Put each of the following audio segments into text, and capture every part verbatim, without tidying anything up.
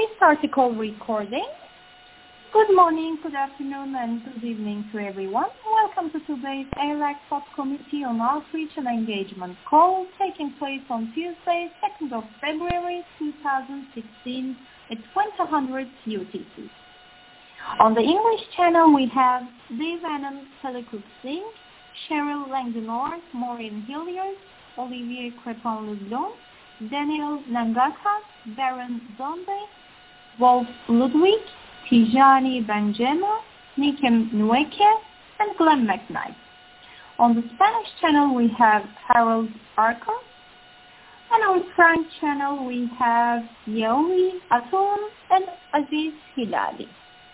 We start the call recording. Good morning, good afternoon, and good evening to everyone. Welcome to today's A L A C Subcommittee on Outreach and Engagement call, taking place on Tuesday, second of February two thousand sixteen at twenty hundred U T C. On the English channel, we have Dave Anand Telekuk Singh, Cheryl Langdonor, Maureen Hilliard, Olivier Crepin-Leblon, Daniel Nangaka, Baron Zonde, Wolf Ludwig, Tijani Benjema, Nikem Nweke, and Glenn McKnight. On the Spanish channel, we have Harold Arco. And on French channel, we have Yeomi Atoun and Aziz Hilali.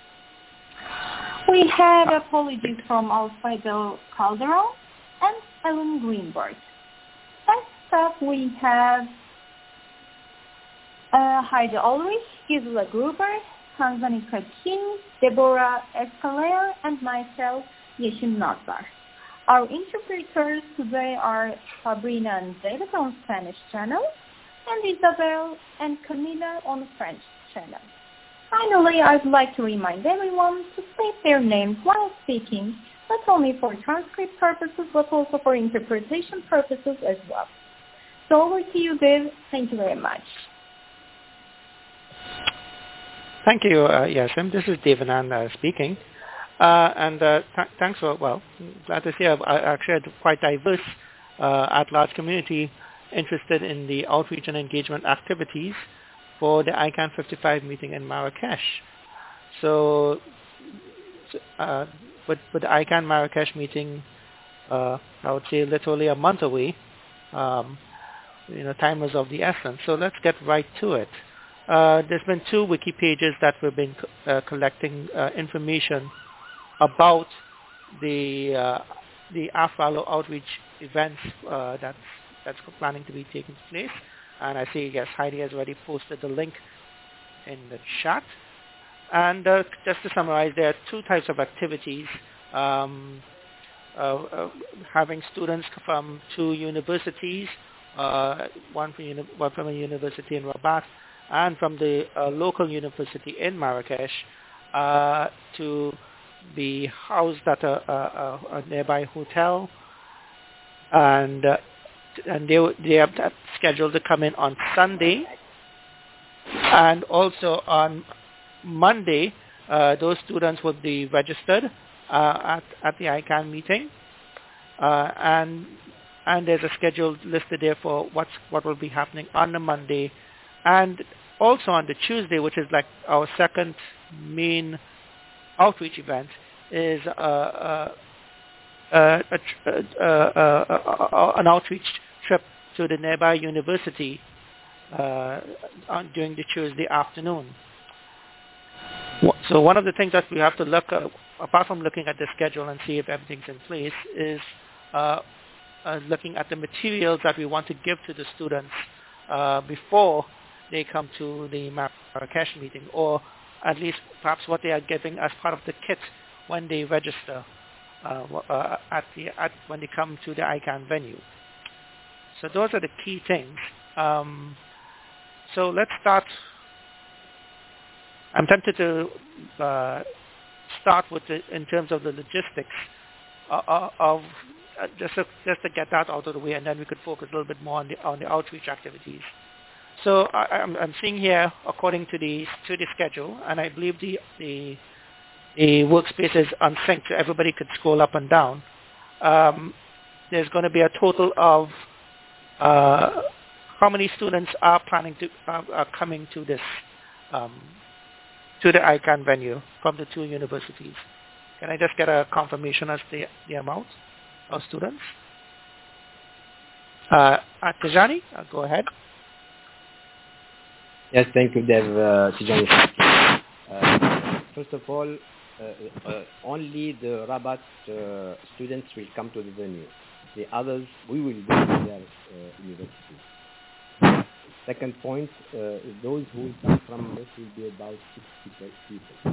We have apologies from Alfredo Calderon and Ellen Greenberg. Next up, we have uh, Heide Ulrich, Gisela Gruber, Tanzanika King, Deborah Escalera, and myself, Yeşim Nazar. Our interpreters today are Sabrina and David on Spanish channel, and Isabel and Camila on the French channel. Finally, I'd like to remind everyone to state their names while speaking, not only for transcript purposes, but also for interpretation purposes as well. So over to you, Dave. Thank you very much. Thank you, uh, Yeşim. This is Dave Anand uh, speaking. Uh, and uh, th- thanks for, well, glad to see I actually had quite diverse uh, at-large community interested in the outreach and engagement activities for the I CANN fifty-five meeting in Marrakesh. So uh, with, with the I CANN Marrakesh meeting, uh, I would say literally a month away, um, you know, time is of the essence. So let's get right to it. Uh, there's been two wiki pages that we've been uh, collecting uh, information about the uh, the AFRALO outreach events uh, that's that's planning to be taking place. And I see, yes, Heidi has already posted the link in the chat. And uh, just to summarize, there are two types of activities. Um, uh, uh, having students from two universities, uh, one, from uni- one from a university in Rabat, and from the uh, local university in Marrakesh, uh, to be housed at a, a, a nearby hotel, and uh, and they they have scheduled to come in on Sunday, and also on Monday, uh, those students would be registered uh, at at the I CANN meeting, uh, and and there's a schedule listed there for what's what will be happening on the Monday. And also on the Tuesday, which is like our second main outreach event, is uh, uh, uh, a tr- uh, uh, uh, uh, an outreach trip to the nearby university uh, on, during the Tuesday afternoon. So one of the things that we have to look at, apart from looking at the schedule and see if everything's in place, is uh, uh, looking at the materials that we want to give to the students uh, before they come to the Marrakesh meeting, or at least perhaps what they are giving as part of the kit when they register uh, uh, at the at when they come to the I CANN venue. So those are the key things. Um, so let's start. I'm tempted to uh, start with the, in terms of the logistics uh, of uh, just to, just to get that out of the way, and then we could focus a little bit more on the on the outreach activities. So I, I'm, I'm seeing here, according to the to the schedule, and I believe the the, the workspace is unsynced, so everybody could scroll up and down. Um, there's going to be a total of uh, how many students are planning to uh, are coming to this um, to the I CANN venue from the two universities. Can I just get a confirmation as the the amount of students? Uh, Tijani, uh, go ahead. Yes, thank you, Dev. Uh, Tijani. Uh, first of all, uh, uh, only the Rabat uh, students will come to the venue. The others, we will go to their uh, university. Second point, uh, those who will come from this will be about sixty people.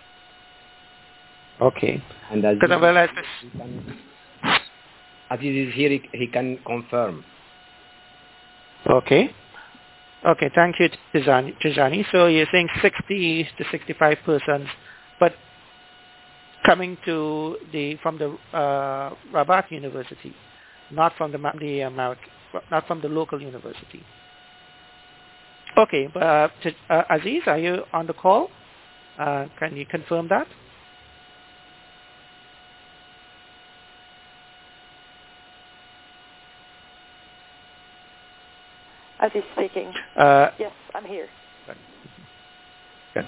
Okay. And as Because I realized he can, as he is here, he, he can confirm. Okay. Okay, thank you, Tijani. Tijani. So you're saying sixty to sixty-five persons, but coming to the from the uh, Rabat University, not from the the American, not from the local university. Okay, but uh, t- uh, Aziz, are you on the call? Uh, can you confirm that? Aziz speaking. Uh, yes, I'm here. Good.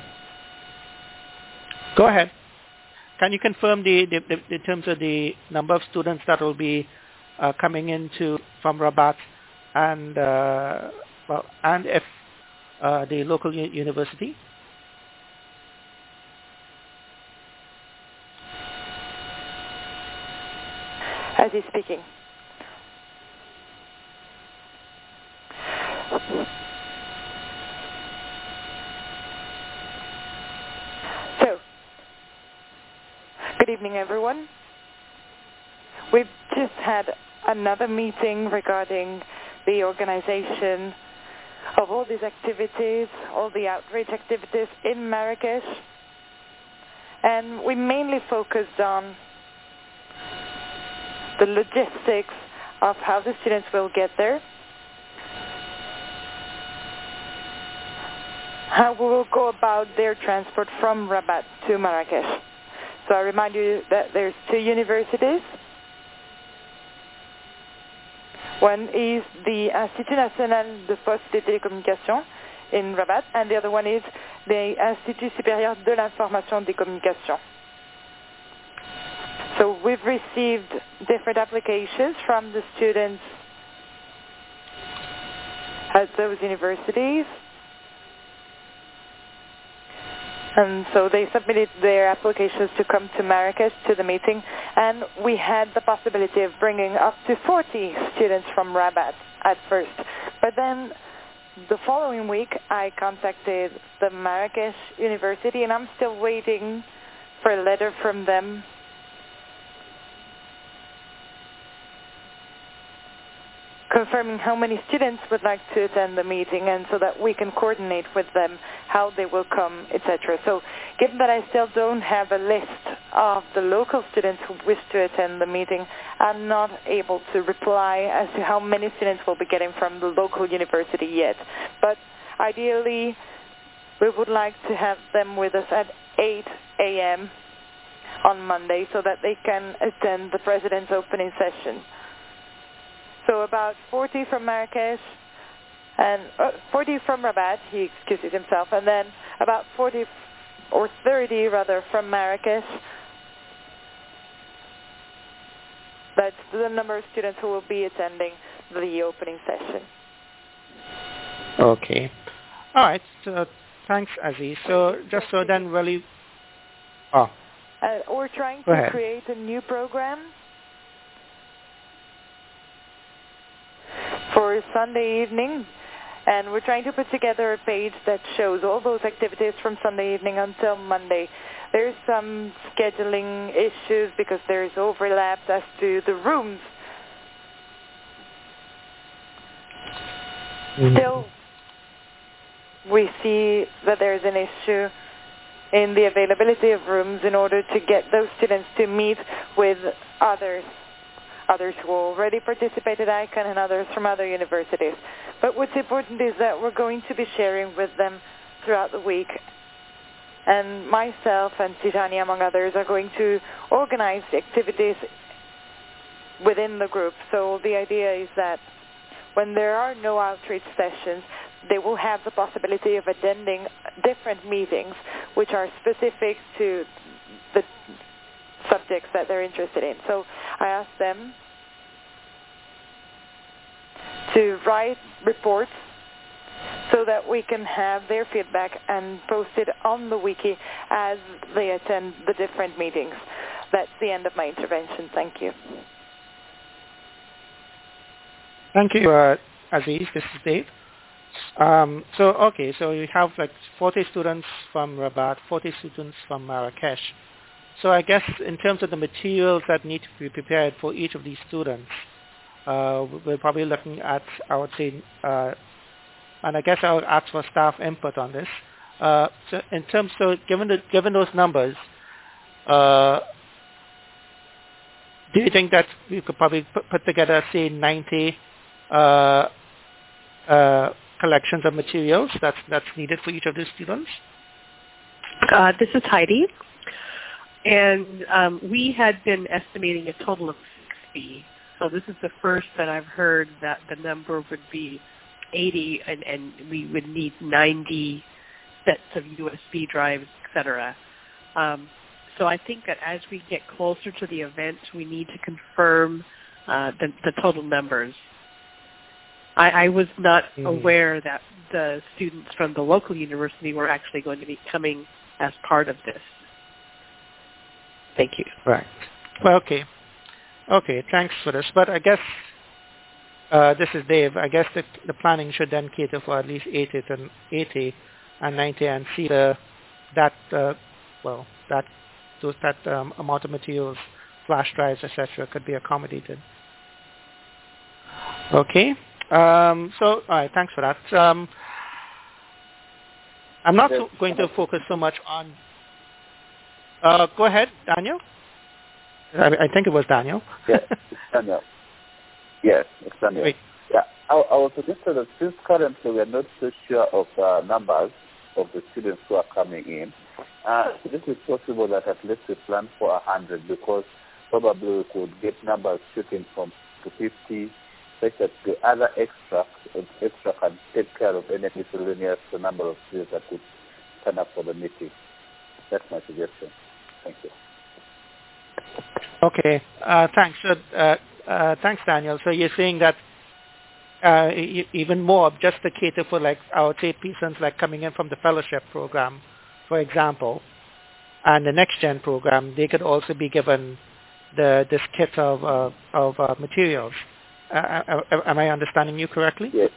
Go ahead. Can you confirm the, the, the in terms of the number of students that will be uh, coming into from Rabat, and uh, well, and if uh, the local u- university? Aziz speaking. So, good evening, everyone. We've just had another meeting regarding the organization of all these activities, all the outreach activities in Marrakesh. And we mainly focused on the logistics of how the students will get there, how we will go about their transport from Rabat to Marrakesh. So I remind you that there's two universities. One is the Institut National de Postes et Télécommunications in Rabat, and the other one is the Institut Supérieur de l'Information des Communications. So we've received different applications from the students at those universities. And so they submitted their applications to come to Marrakesh to the meeting, and we had the possibility of bringing up to forty students from Rabat at first. But then the following week I contacted the Marrakesh University, and I'm still waiting for a letter from them confirming how many students would like to attend the meeting, and so that we can coordinate with them how they will come, et cetera. So given that I still don't have a list of the local students who wish to attend the meeting, I'm not able to reply as to how many students we'll be getting from the local university yet. But ideally, we would like to have them with us at eight a.m. on Monday so that they can attend the President's opening session. So about forty from Marrakesh, and uh, forty from Rabat, he excuses himself, and then about forty or thirty rather from Marrakesh. That's the number of students who will be attending the opening session. Okay. All right. So, thanks, Aziz. So just so then really... Oh. Uh, we're trying Go to ahead. create a new program for Sunday evening, and we're trying to put together a page that shows all those activities from Sunday evening until Monday. There's some scheduling issues because there's overlaps as to the rooms. Mm-hmm. Still, we see that there's an issue in the availability of rooms in order to get those students to meet with others. Others who already participated at ICANN and others from other universities. But what's important is that we're going to be sharing with them throughout the week. And myself and Tijani, among others, are going to organize activities within the group. So the idea is that when there are no outreach sessions, they will have the possibility of attending different meetings which are specific to the subjects that they're interested in. So I asked them to write reports so that we can have their feedback and post it on the wiki as they attend the different meetings. That's the end of my intervention. Thank you. Thank you, uh, Aziz. This is Dave. Um, so, okay, so you have like forty students from Rabat, forty students from Marrakesh. So I guess in terms of the materials that need to be prepared for each of these students, uh, we're probably looking at, I would say, uh, and I guess I'll ask for staff input on this. Uh, so in terms of, given, the, given those numbers, uh, do you think that you could probably put, put together, say, ninety uh, uh, collections of materials that's, that's needed for each of the students? Uh, this is Heidi. And um, we had been estimating a total of sixty. So this is the first that I've heard that the number would be eighty, and, and we would need ninety sets of U S B drives, et cetera. Um, so I think that as we get closer to the event, we need to confirm uh, the, the total numbers. I, I was not mm-hmm. aware that the students from the local university were actually going to be coming as part of this. Thank you. Right. Well, okay. Okay, thanks for this. But I guess, uh, this is Dave, I guess the, the planning should then cater for at least eighty and eighty and ninety and see the, that, uh, well, that, those, that um, amount of materials, flash drives, et cetera, could be accommodated. Okay. Um, so, all right, thanks for that. Um, I'm not so going to focus so much on... Uh, go ahead, Daniel. I, I think it was Daniel. Yes, it's Daniel. Yes, it's Daniel. Wait. Yeah, I, I was suggesting that since currently we are not so sure of uh, numbers of the students who are coming in, uh, this is possible that at least we plan for one hundred, because probably we could get numbers shooting from to fifty, such that the other extra, extra can take care of any miscellaneous number of students that could turn up for the meeting. That's my suggestion. Thank you. Okay. Uh, thanks. So, uh, uh, thanks, Daniel. So you're saying that uh, e- even more, just to cater for, like, I would say, persons like coming in from the fellowship program, for example, and the next gen program, they could also be given the this kit of uh, of uh, materials. Uh, uh, am I understanding you correctly? Yes.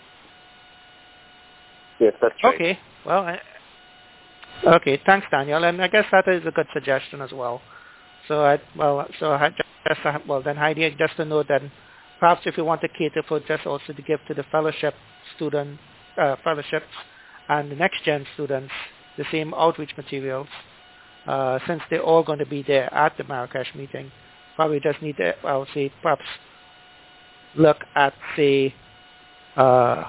Yes, that's right. Okay. Well. I, Okay, thanks, Daniel, and I guess that is a good suggestion as well. So, I, well, so I just, well, then Heidi, just to note that perhaps if you want to cater for just also to give to the fellowship student, uh, fellowships and the next gen students the same outreach materials, uh, since they're all going to be there at the Marrakesh meeting, probably just need to, I would say, perhaps look at, say, uh,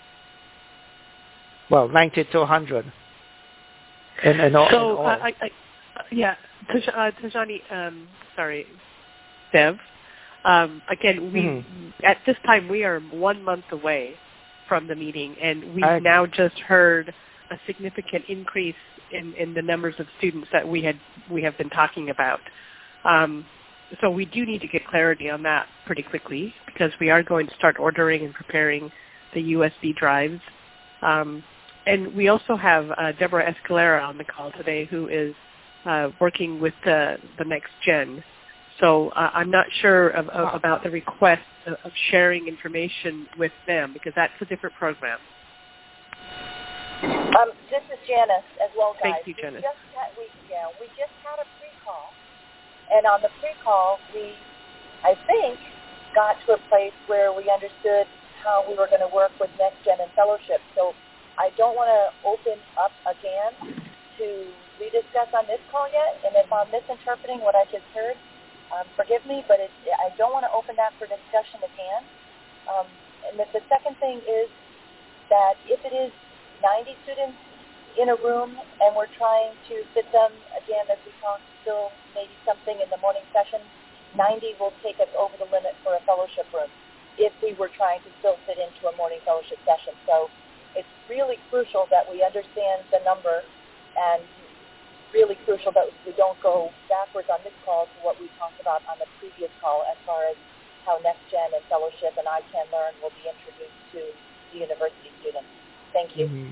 well, ninety to one hundred. And, and all, so, and all. Uh, I, I, yeah, Taj- uh, Tajani, um, sorry, Dev, um, again, we mm-hmm. at this time we are one month away from the meeting, and we've I, now just heard a significant increase in, in the numbers of students that we had we have been talking about. Um, so we do need to get clarity on that pretty quickly, because we are going to start ordering and preparing the U S B drives. Um, And we also have uh, Deborah Escalera on the call today, who is uh, working with the, the next gen. So uh, I'm not sure of, of, about the request of, of sharing information with them, because that's a different program. Um, this is Janice as well, guys. Thank you, Janice. We just had, we, yeah, we just had a pre-call, and on the pre-call, we, I think, got to a place where we understood how we were going to work with Next Gen and Fellowship. So I don't want to open up again to rediscuss on this call yet, and if I'm misinterpreting what I just heard, um, forgive me, but it, I don't want to open that for discussion again. Um, and the, the second thing is that if it is ninety students in a room and we're trying to fit them, again, as we talked, still maybe something in the morning session, ninety will take us over the limit for a fellowship room if we were trying to still fit into a morning fellowship session. So it's really crucial that we understand the number, and really crucial that we don't go backwards on this call to what we talked about on the previous call as far as how Next Gen and Fellowship and I Can Learn will be introduced to the university students. Thank you. Mm-hmm.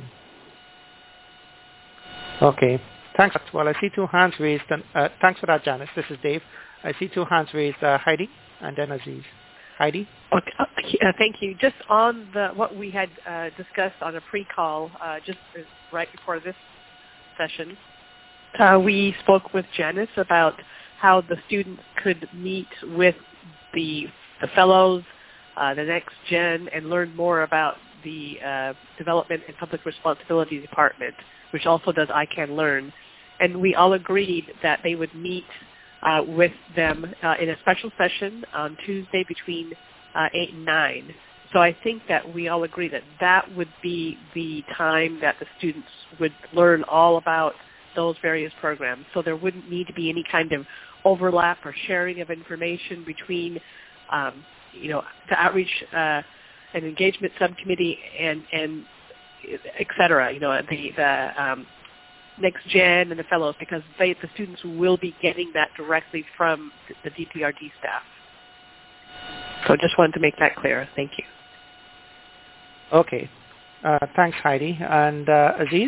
Okay. Thanks. Well, I see two hands raised. And, uh, thanks for that, Janice. This is Dave. I see two hands raised, uh, Heidi and then Aziz. Heidi? Okay, uh, thank you. Just on the what we had uh, discussed on a pre-call, uh, just right before this session, uh, we spoke with Janice about how the students could meet with the the fellows, uh, the next gen, and learn more about the uh, Development and Public Responsibility Department, which also does I Can Learn, and we all agreed that they would meet uh, with them uh, in a special session on Tuesday between uh, eight and nine. So I think that we all agree that that would be the time that the students would learn all about those various programs. So there wouldn't need to be any kind of overlap or sharing of information between, um, you know, the outreach uh, and engagement subcommittee and, and et cetera, you know, the, the um, Next Gen and the fellows, because they, the students will be getting that directly from the D P R D staff. So I just wanted to make that clear. Thank you. Okay. Uh, thanks, Heidi. And uh, Aziz?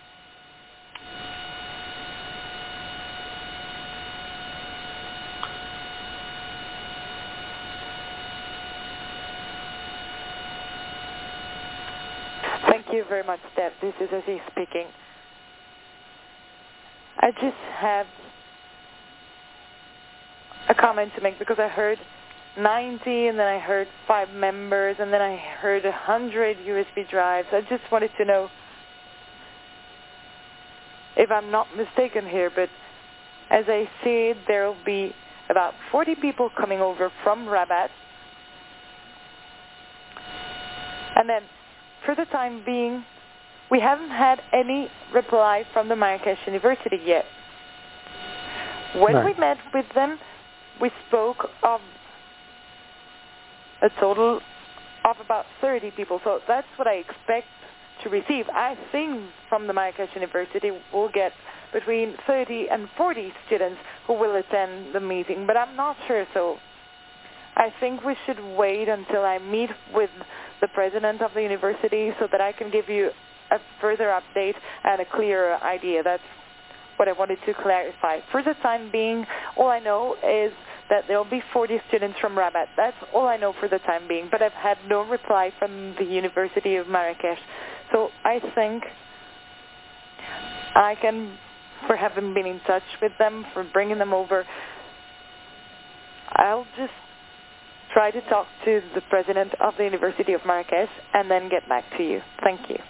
Thank you very much, Deb. This is Aziz speaking. I just have a comment to make because I heard ninety, and then I heard five members, and then I heard one hundred U S B drives. I just wanted to know if I'm not mistaken here, but as I see it, there will be about forty people coming over from Rabat. And then, for the time being, we haven't had any reply from the Marrakesh University yet. When Right. we met with them, we spoke of a total of about thirty people. So that's what I expect to receive. I think from the Marrakesh University we'll get between thirty and forty students who will attend the meeting, but I'm not sure. So I think we should wait until I meet with the president of the university so that I can give you a further update and a clearer idea. That's what I wanted to clarify. For the time being, all I know is that there will be forty students from Rabat. That's all I know for the time being, but I've had no reply from the University of Marrakesh. So I think I can, for having been in touch with them, for bringing them over, I'll just try to talk to the president of the University of Marrakesh and then get back to you. Thank you.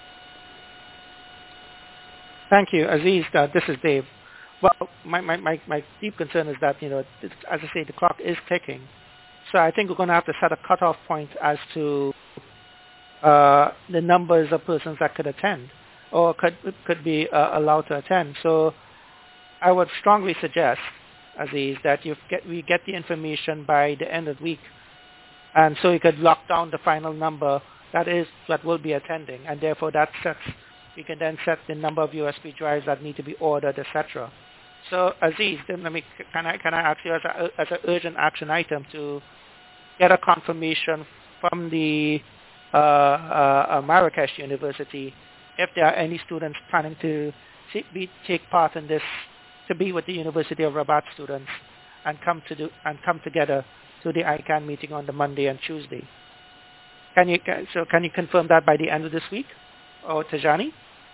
Thank you, Aziz. Uh, this is Dave. Well, my, my, my, my deep concern is that, you know, as I say, the clock is ticking. So I think we're going to have to set a cutoff point as to uh, the numbers of persons that could attend or could could be uh, allowed to attend. So I would strongly suggest, Aziz, that you get we get the information by the end of the week, and so you could lock down the final number that is that will be attending, and therefore that sets we can then set the number of U S B drives that need to be ordered, et cetera. So Aziz, then let me can I can I ask you as a as an urgent action item to get a confirmation from the uh, uh, Marrakesh University if there are any students planning to see, be, take part in this, to be with the University of Rabat students and come to do and come together to the I CAN meeting on the Monday and Tuesday. Can you so can you confirm that by the end of this week, or Tajani?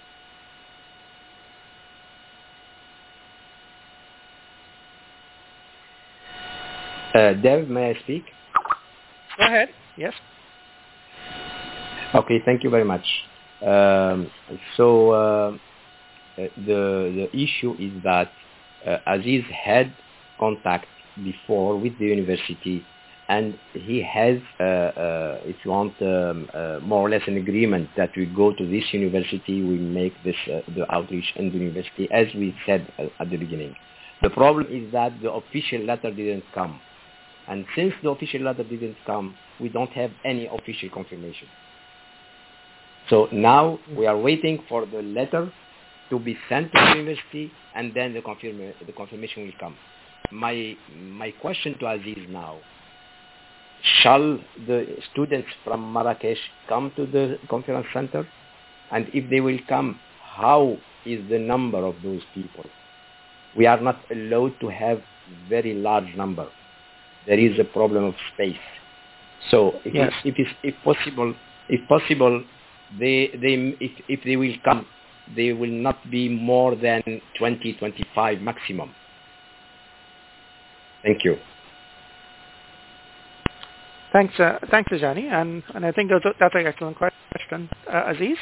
Uh, Dev, may I speak? Go ahead. Yes. Okay, thank you very much. Um, so uh, the the issue is that uh, Aziz had contact before with the university, and he has, uh, uh, if you want, um, uh, more or less an agreement that we go to this university, we make this uh, the outreach in the university, as we said uh, at the beginning. The problem is that the official letter didn't come. And since the official letter didn't come, we don't have any official confirmation. So now we are waiting for the letter to be sent to the university, and then the, confirm the confirmation will come. My, my question to Aziz now, shall the students from Marrakesh come to the conference center? And if they will come, how is the number of those people? We are not allowed to have very large number. There is a problem of space. So if, yes. it, if, it's, if possible, if possible, they, they, if, if they will come, they will not be more than twenty, twenty-five maximum. Thank you. Thanks, uh, thanks, Tijani, and and I think that's, that's an excellent question, uh, Aziz.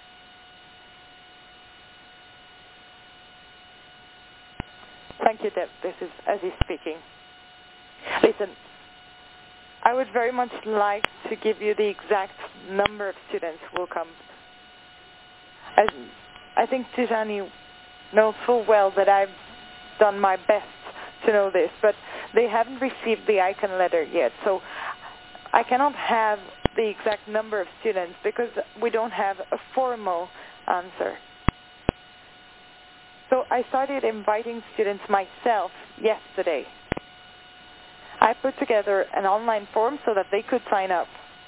Thank you, Deb. This is Aziz speaking. Listen, I would very much like to give you the exact number of students who will come. As I think Tijani knows full well that I've done my best to know this, but they haven't received the ICANN letter yet, so I cannot have the exact number of students because we don't have a formal answer. So I started inviting students myself yesterday. I put together an online form so that they could sign up.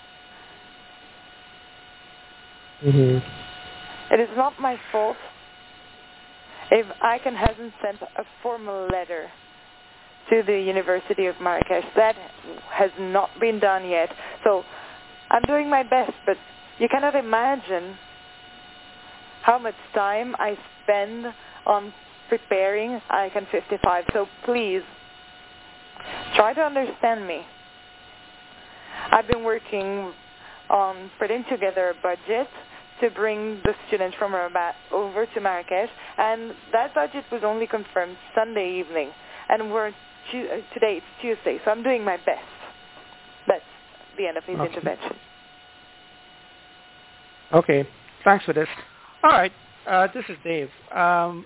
Mm-hmm. It is not my fault if ICANN hasn't sent a formal letter to the University of Marrakesh. That has not been done yet. So I'm doing my best, but you cannot imagine how much time I spend on preparing ICANN fifty-five. So please, try to understand me. I've been working on putting together a budget to bring the students from Rabat over to Marrakesh, and that budget was only confirmed Sunday evening, and we're tu- today it's Tuesday, so I'm doing my best. That's the end of his okay. intervention. Okay, thanks for this. All right, uh, this is Dave. Um,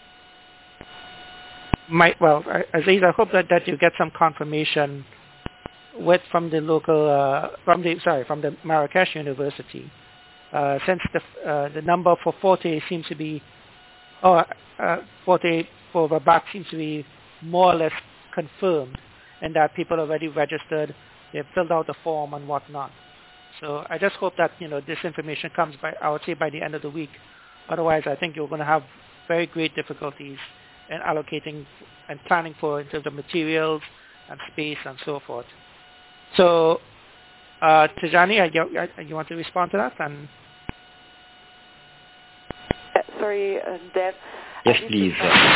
my, well, Aziz, I hope that, that you get some confirmation with from the local, uh, from the sorry, from the Marrakesh University. Uh, since the uh, the number for Forte seems to be, or uh, Forte for Rabat seems to be more or less confirmed, and that people are already registered, they've filled out the form and whatnot. So I just hope that you know this information comes by, I would say, by the end of the week. Otherwise, I think you're going to have very great difficulties in allocating and planning for in terms of materials and space and so forth. So, uh, Tijani, you, you want to respond to that? And Sorry, uh, Deb. Yes, please.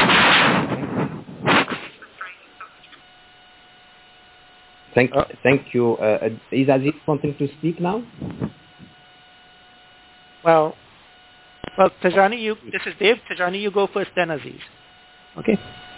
Thank, uh, thank you. Uh, is Aziz wanting to speak now? Well, well, Tijani, you. This is Dave. Tijani, you go first, then Aziz. Okay.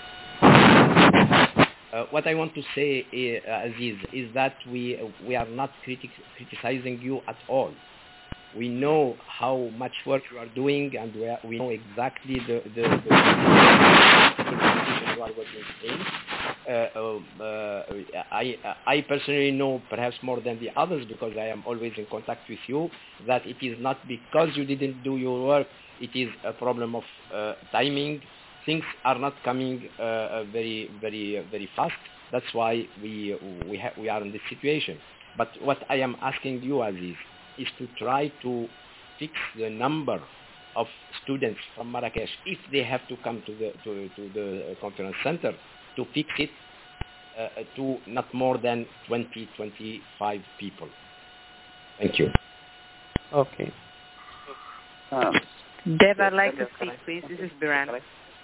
Uh, what I want to say, uh, Aziz, is that we we are not critic, criticizing you at all. We know how much work you are doing, and we, are, we know exactly the the, the you are working in. Uh, uh, I I personally know perhaps more than the others because I am always in contact with you that it is not because you didn't do your work. It is a problem of uh, timing. Things are not coming uh, very very very fast. That's why we we ha- we are in this situation. But what I am asking you, Aziz, is to try to fix the number of students from Marrakesh if they have to come to the to, to the conference center, to fix it uh, to not more than twenty, twenty-five people. Thank you. Okay. Um, Deb, I'd like to speak, please. This is Biran.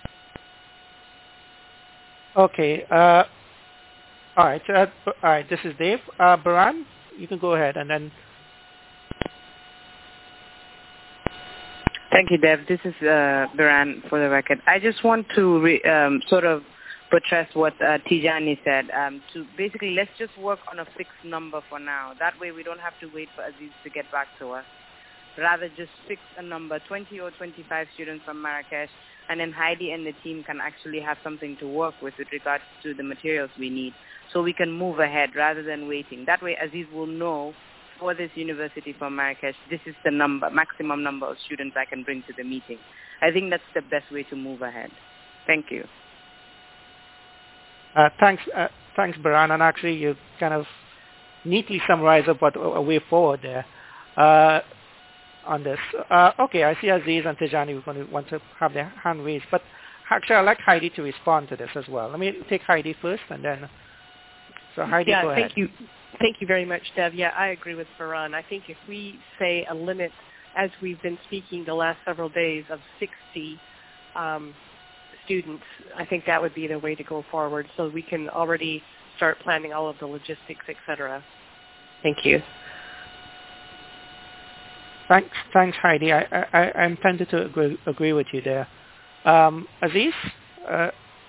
Okay. Uh, all right. Uh, all right. This is Dave. Uh, Baran, you can go ahead, and then. Thank you, Deb. This is uh, Biran for the record. I just want to re- um, sort of buttress what uh, Tijani said. Um, to basically, let's just work on a fixed number for now. That way, we don't have to wait for Aziz to get back to us. Rather, just fix a number, twenty or twenty-five students from Marrakesh, and then Heidi and the team can actually have something to work with with regards to the materials we need, so we can move ahead rather than waiting. That way, Aziz will know for this university from Marrakesh, this is the number, maximum number of students I can bring to the meeting. I think that's the best way to move ahead. Thank you. Uh, thanks, uh, thanks, Baran, and actually you kind of neatly summarized what a way forward there uh, on this. Uh, okay, I see Aziz and Tijani are going to want to have their hand raised, but actually I'd like Heidi to respond to this as well. Let me take Heidi first, and then so Heidi, yeah, go ahead. Thank you. Thank you very much, Dev. Yeah, I agree with Baran. I think if we say a limit, as we've been speaking the last several days, of sixty um, students, I think that would be the way to go forward, so we can already start planning all of the logistics, et cetera. Thank you. Thanks, thanks, Heidi. I, I, I'm tempted to agree, agree with you there. Um, Aziz? Uh,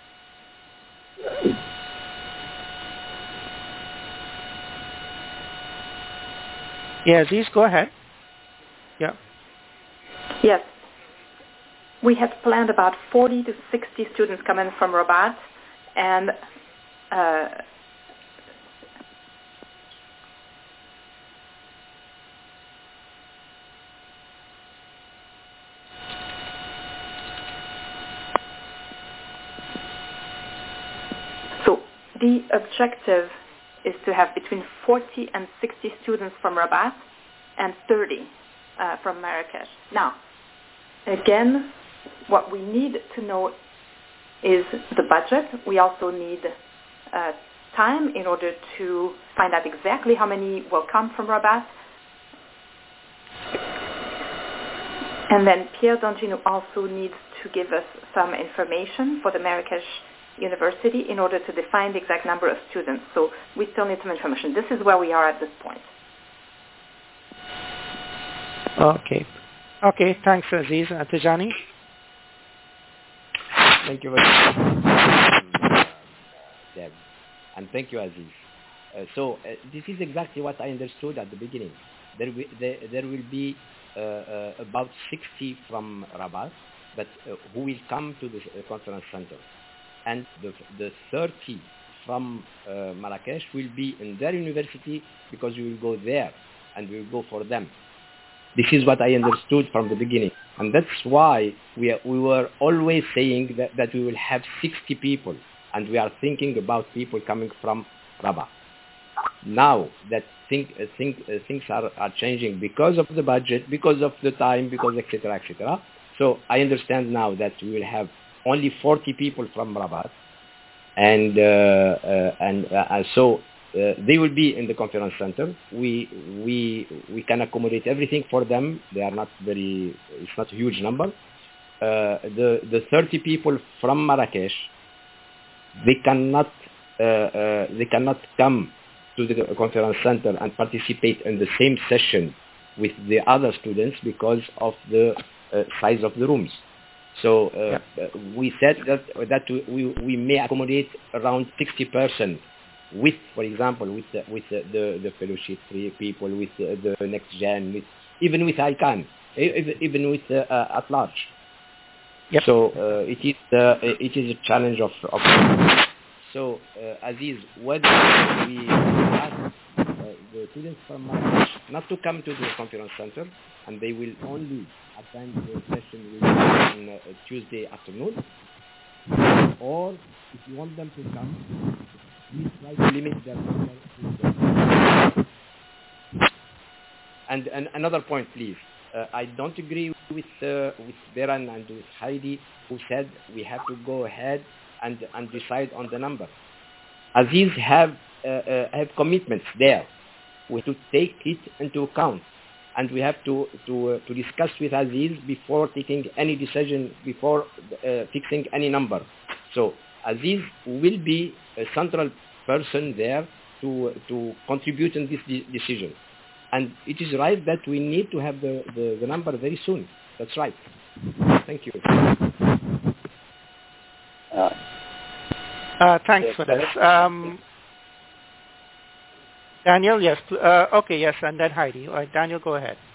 yeah, Aziz, go ahead. Yeah. Yes. We had planned about forty to sixty students coming from Rabat, and uh, so the objective is to have between forty and sixty students from Rabat and thirty uh, from Marrakesh. Now, again, what we need to know is the budget. We also need uh, time in order to find out exactly how many will come from Rabat. And then Pierre Dangino also needs to give us some information for the Marrakesh University in order to define the exact number of students. So we still need some information. This is where we are at this point. Okay. Okay, thanks, Aziz. Uh, Tijani? Thank you very much, um, Deb. And thank you, Aziz. Uh, so uh, this is exactly what I understood at the beginning. There will, there, there will be uh, uh, about sixty from Rabat, but uh, who will come to the uh, conference center. And the, the thirty from uh, Marrakesh will be in their university because we will go there and we will go for them. This is what I understood from the beginning. And that's why we, are, we were always saying that, that we will have sixty people. And we are thinking about people coming from Rabat. Now that think, uh, think, uh, things are, are changing because of the budget, because of the time, because et cetera, et cetera. So I understand now that we will have only forty people from Rabat. And, uh, uh, and uh, so Uh, they will be in the conference center. We we we can accommodate everything for them. They are not very. It's not a huge number. Uh, the the thirty people from Marrakesh, they cannot uh, uh, they cannot come to the conference center and participate in the same session with the other students because of the uh, size of the rooms. So uh, yeah. we said that that we we may accommodate around sixty persons. With, for example, with the, with the, the, the fellowship people, with the, the next gen, with, even with I C A N, even with uh, uh, at large. Yep. So uh, it is uh, it is a challenge of. of so uh, Aziz, whether we ask uh, the students from Marrakesh not to come to the conference center, and they will only attend the session on uh, Tuesday afternoon, or if you want them to come, please try to limit their number to and, and another point, please. Uh, I don't agree with uh, with Beran and with Heidi, who said we have to go ahead and, and decide on the number. Aziz have uh, uh, have commitments there. We have to take it into account, and we have to to uh, to discuss with Aziz before taking any decision, before uh, fixing any number. So Aziz will be a central person there to to contribute in this de- decision. And it is right that we need to have the, the, the number very soon. That's right. Thank you. Uh, uh, thanks for this. Um, Daniel, yes. Uh, okay, yes, and then Heidi. All right, Daniel, go ahead.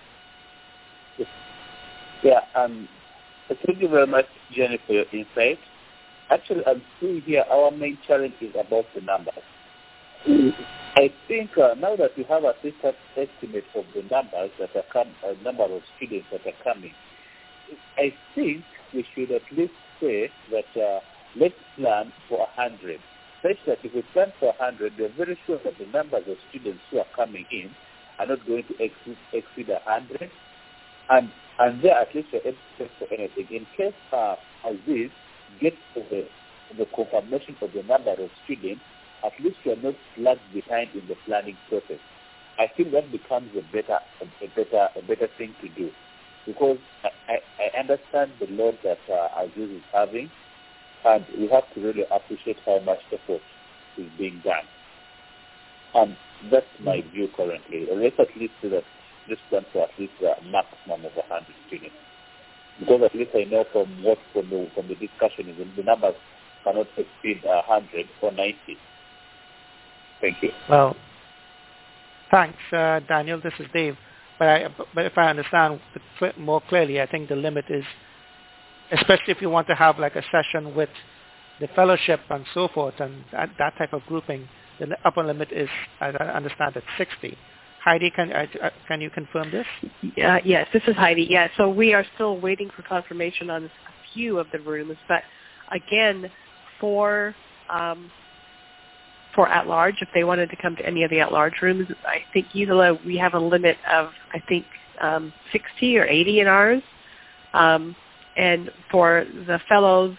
Yeah, um, thank you very much, Jenny, for your insight. Actually, I'm still here. Our main challenge is about the numbers. I think uh, now that we have a system estimate of the numbers that are come, uh, number of students that are coming, I think we should at least say that uh, let's plan for a hundred. Such that if we plan for a hundred, we are very sure that the numbers of students who are coming in are not going to exceed, exceed a hundred, and and there at least we're able to check for anything. In case uh, Aziz gets the the confirmation of the number of students, at least you are not lagged behind in the planning process. I think that becomes a better, a, a better, a better thing to do, because I, I, I understand the load that uh, Aziz is having, and we have to really appreciate how much effort is being done. Um, That's my view currently. Let's at least do that. Let's plan for at least a maximum of one hundred students. Because at least I know from what from the, from the discussion is the numbers cannot exceed one hundred or ninety. Thank you. Well, thanks, uh, Daniel. This is Dave. But, I, but if I understand more clearly, I think the limit is, especially if you want to have like a session with the fellowship and so forth and that, that type of grouping, the upper limit is, as I understand it, sixty. Heidi, can uh, can you confirm this? Uh, yes, this is Heidi. Yeah, so we are still waiting for confirmation on a few of the rooms, but again, for um, for at-large, if they wanted to come to any of the at-large rooms, I think usually we have a limit of, I think, um, sixty or eighty in ours. Um, and for the fellows,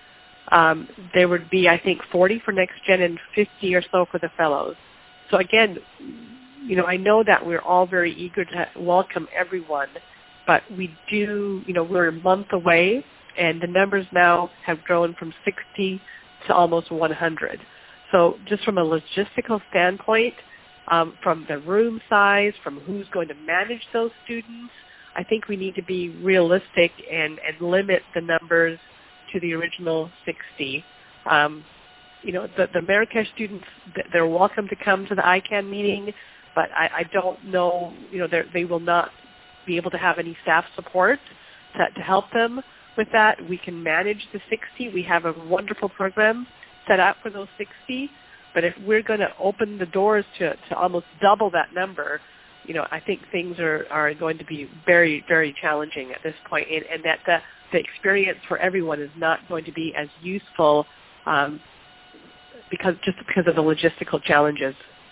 um, there would be, I think, forty for Next Gen and fifty or so for the fellows. So again, you know, I know that we're all very eager to welcome everyone, but we do, you know, we're a month away, and the numbers now have grown from sixty to almost one hundred. So just from a logistical standpoint, um, from the room size, from who's going to manage those students, I think we need to be realistic and, and limit the numbers to the original sixty. Um, you know, the, the Marrakesh students, they're welcome to come to the I CANN meeting, but I, I don't know, you know, they will not be able to have any staff support to, to help them with that. We can manage the sixty. We have a wonderful program set up for those sixty, but if we're going to open the doors to, to almost double that number, you know, I think things are, are going to be very, very challenging at this point, and, and that the, the experience for everyone is not going to be as useful um, because just because of the logistical challenges.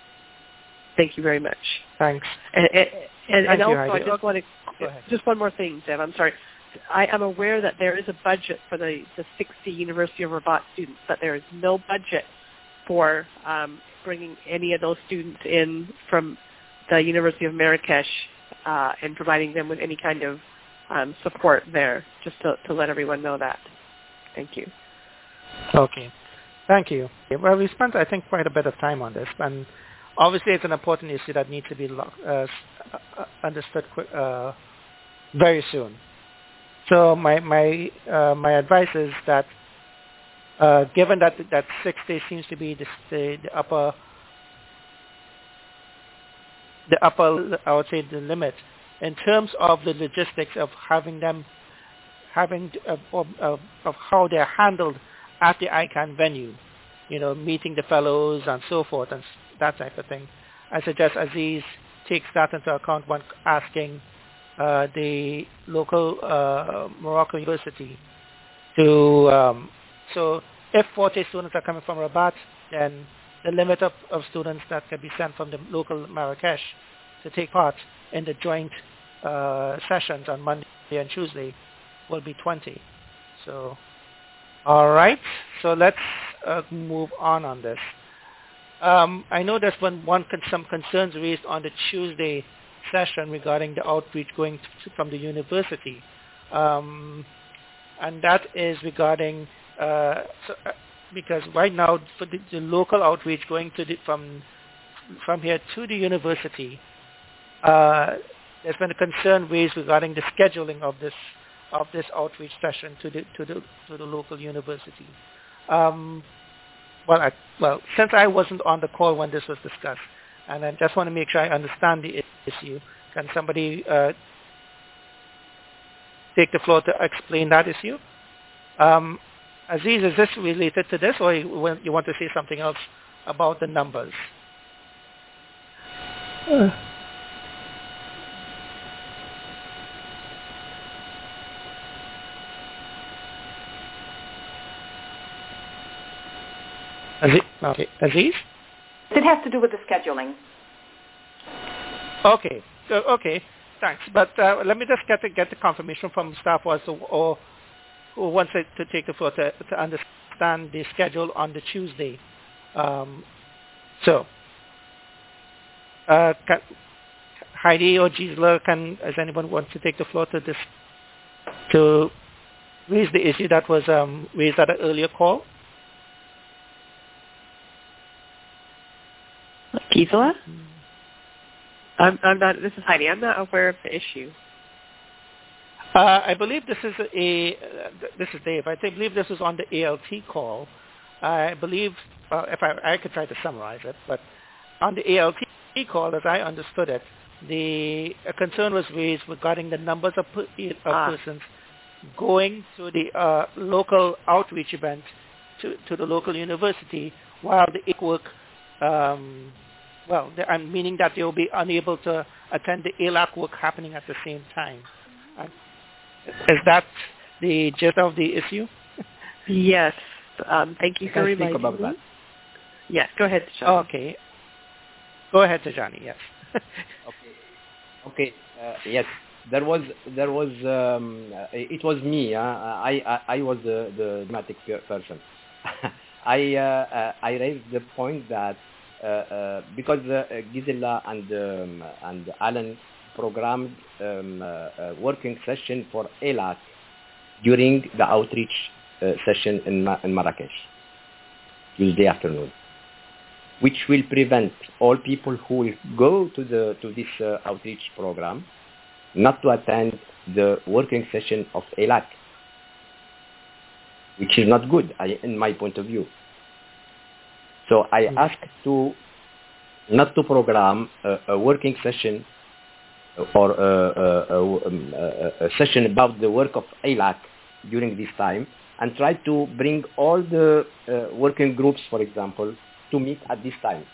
Thank you very much. Thanks. And, and, and, and you, also, Heidi. I just want to, just one more thing, Dev, I'm sorry. I am aware that there is a budget for the, the sixty University of Rabat students, but there is no budget for um, bringing any of those students in from the University of Marrakesh uh, and providing them with any kind of um, support there, just to, to let everyone know that. Thank you. Okay. Thank you. Well, we spent, I think, quite a bit of time on this, and obviously it's an important issue that needs to be uh, understood uh, very soon. So my my uh, my advice is that uh, given that that sixty seems to be the, the, the upper the upper I would say the limit in terms of the logistics of having them having uh, of, of, of how they're handled at the I CANN venue, you know, meeting the fellows and so forth and that type of thing. I suggest Aziz takes that into account when asking Uh, the local uh, Morocco University to, um, so if forty students are coming from Rabat, then the limit of, of students that can be sent from the local Marrakesh to take part in the joint uh, sessions on Monday and Tuesday will be twenty. So, all right, so let's uh, move on on this. Um, I know there's been one con- some concerns raised on the Tuesday session regarding the outreach going to, from the university, um, and that is regarding uh, so, uh, because right now for the, the local outreach going to the, from from here to the university, uh, there's been a concern raised regarding the scheduling of this of this outreach session to the to the to the local university. Um, well, I, well, since I wasn't on the call when this was discussed, and I just want to make sure I understand the issue. Can somebody uh, take the floor to explain that issue? Um, Aziz, is this related to this, or you, you want to say something else about the numbers? Uh. Aziz? Okay. Aziz? It has to do with the scheduling. Okay. So, okay. Thanks. But uh, let me just get the, get the confirmation from staff also, or who wants to, to take the floor to, to understand the schedule on the Tuesday. Um, so, uh, can, Heidi or Gisela, can does anyone want to take the floor to this to raise the issue that was um, raised at an earlier call? Gisela? I'm, I'm not, this is Heidi. I'm not aware of the issue. Uh, I believe this is a, uh, this is Dave. I think- believe this is on the A L T call. I believe, well, if I, I could try to summarize it, but on the A L T call, as I understood it, the a concern was raised regarding the numbers of, per, of ah. persons going to the uh, local outreach event to, to the local university while the A L A C work, um, well, I'm meaning that they will be unable to attend the A L A C work happening at the same time. Uh, is that the gist of the issue? Yes. Um, thank you for reminding about me. that. Yes, go ahead, Tijani. Okay. Go ahead, Tijani, yes. Okay. Okay. Uh, yes. There was, there was, um, it was me. Uh, I, I, I was the, the dramatic person. I, uh, uh, I raised the point that uh, uh, because uh, Gisela and um, and Alan programmed um, uh, a working session for A L A C during the outreach uh, session in, Ma- in Marrakesh, Tuesday afternoon, which will prevent all people who will go to the to this uh, outreach program not to attend the working session of A L A C, which is not good I, in my point of view. So I mm-hmm. asked to not to program a, a working session or a, a, a, a session about the work of A L A C during this time, and try to bring all the uh, working groups, for example, to meet at this time.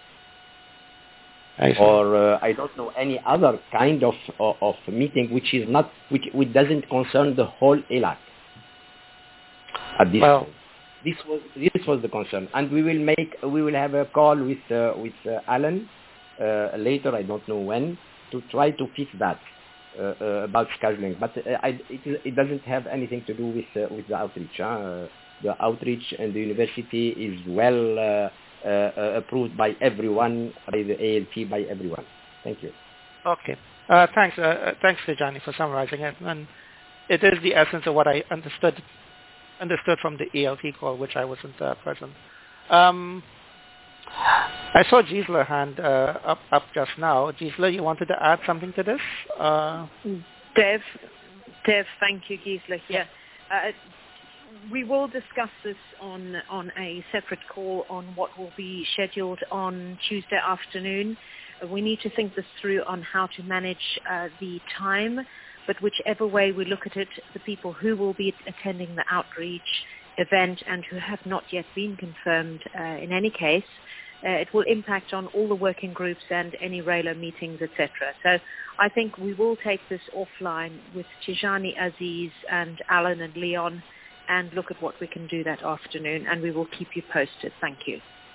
Or uh, I don't know any other kind of, of of meeting which is not which which doesn't concern the whole A L A C at this well, time. This was this was the concern, and we will make we will have a call with uh, with uh, Alan uh, later. I don't know when, to try to fix that uh, uh, about scheduling. But uh, I, it it doesn't have anything to do with uh, with the outreach. Huh? Uh, the outreach and the university is well. Uh, Uh, uh, approved by everyone, by the A L T, by everyone. Thank you. Okay. Uh, thanks, uh, thanks, Tijani, for summarizing it. And it is the essence of what I understood understood from the A L T call, which I wasn't uh, present. Um, I saw Gisela's hand uh, up up just now. Gisela, you wanted to add something to this? Uh, Dev, Dev, thank you, Gisela. Yeah. Uh, We will discuss this on on a separate call on what will be scheduled on Tuesday afternoon. Uh, we need to think this through on how to manage uh, the time, but whichever way we look at it, the people who will be attending the outreach event and who have not yet been confirmed uh, in any case, uh, it will impact on all the working groups and any R A L A meetings, et cetera. So I think we will take this offline with Tijani, Aziz and Alan and Leon, and look at what we can do that afternoon, and we will keep you posted. Thank you.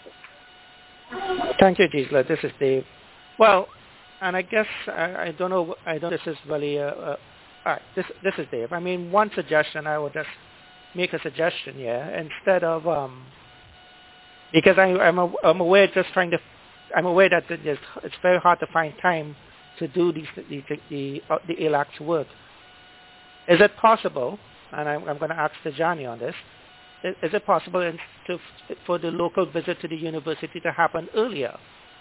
Thank you, Gisela. This is Dave. Well, and I guess I, I don't know. I don't. This is really. Uh, uh, all right. This this is Dave. I mean, one suggestion. I would just make a suggestion here instead of um, because I, I'm a, I'm aware just trying to. I'm aware that it's, it's very hard to find time to do these the the the, uh, the A L A C work. Is it possible? And I'm, I'm going to ask Tijani on this. Is, is it possible in, to, for the local visit to the university to happen earlier?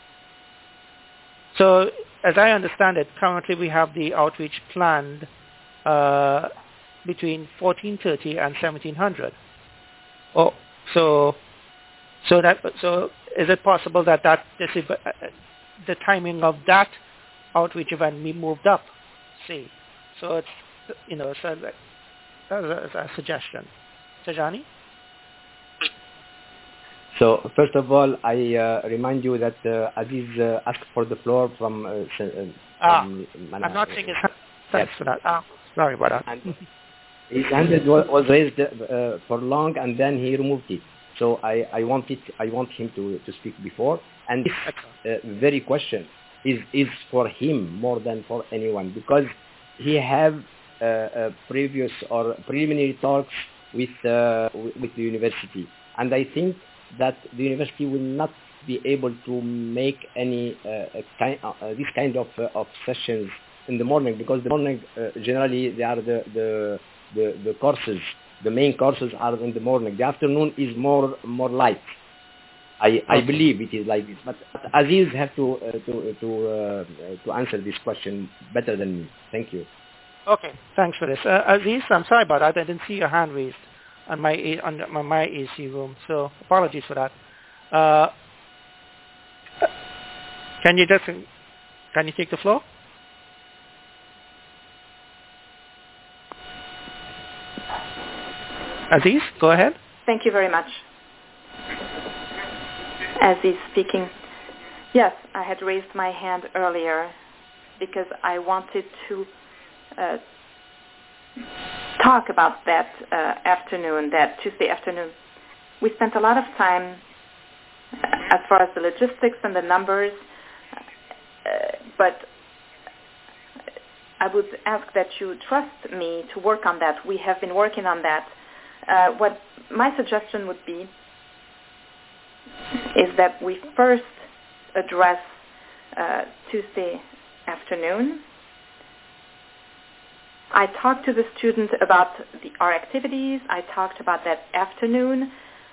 So, as I understand it, currently we have the outreach planned uh, between fourteen thirty and seventeen hundred. Oh, so, so that so is it possible that that this is, uh, the timing of that outreach event be moved up? See, so it's you know so. Like, That's a, a suggestion. Tijani? So, first of all, I uh, remind you that uh, Aziz uh, asked for the floor from... Uh, uh, ah, from I'm not seeing his hand. Thanks yes. for that. Ah, sorry about that. And his hand was raised uh, for long, and then he removed it. So I, I, want, it, I want him to, to speak before. And this uh, very question is, is for him more than for anyone, because he have Uh, uh, previous or preliminary talks with uh, with the university, and I think that the university will not be able to make any uh, kind uh, this kind of uh, of sessions in the morning, because the morning uh, generally they are the, the the the courses, the main courses are in the morning. The afternoon is more more light. I, I Okay. believe it is like this, but Aziz has to uh, to to uh, to answer this question better than me. Thank you. Okay, thanks for this. Uh, Aziz, I'm sorry about that. I didn't see your hand raised on my A- on my, my A C room, so apologies for that. Uh, can you just can you take the floor? Aziz, go ahead. Thank you very much. Aziz speaking. Yes, I had raised my hand earlier because I wanted to uh, talk about that uh, afternoon, that Tuesday afternoon. We spent a lot of time uh, as far as the logistics and the numbers, uh, but I would ask that you trust me to work on that. We have been working on that. Uh, what my suggestion would be is that we first address uh, Tuesday afternoon. I talked to the students about the, our activities. I talked about that afternoon.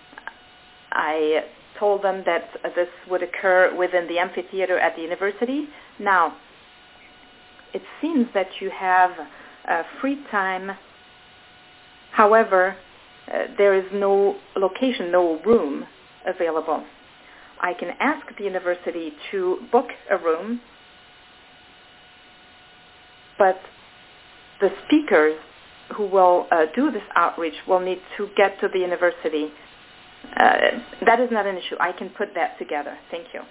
I told them that this would occur within the amphitheater at the university. Now, it seems that you have uh, free time. However, uh, there is no location, no room available. I can ask the university to book a room, but the speakers who will uh, do this outreach will need to get to the university. Uh, that is not an issue. I can put that together. Thank you.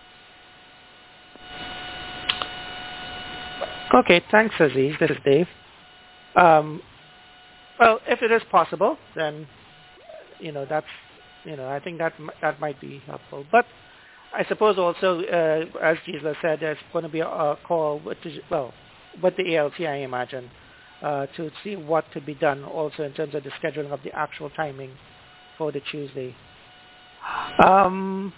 Okay, thanks, Aziz. This is Dave. Um, well, if it is possible, then you know that's you know I think that that might be helpful. But I suppose also, uh, as Gisela said, there's going to be a, a call with the, well with the A L T, I imagine, uh, to see what could be done also in terms of the scheduling of the actual timing for the Tuesday. Um,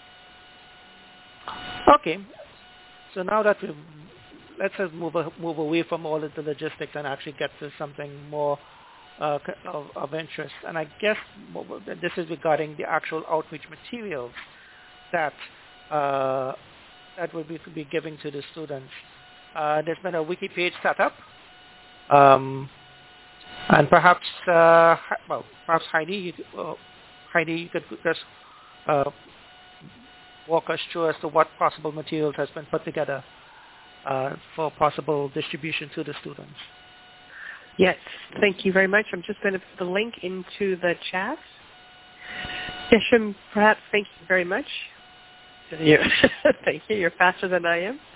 okay, so now that we've let's just move move away from all of the logistics and actually get to something more uh, of, of interest. And I guess this is regarding the actual outreach materials that uh, that will be, be given to the students. Uh, there's been a wiki page set up, um, and perhaps uh, well, perhaps Heidi, you could, uh, Heidi, you could just uh, walk us through as to what possible materials has been put together Uh, for possible distribution to the students. Yes, thank you very much. I'm just going to put the link into the chat. Hisham, perhaps thank you very much. You, thank you. You're faster than I am.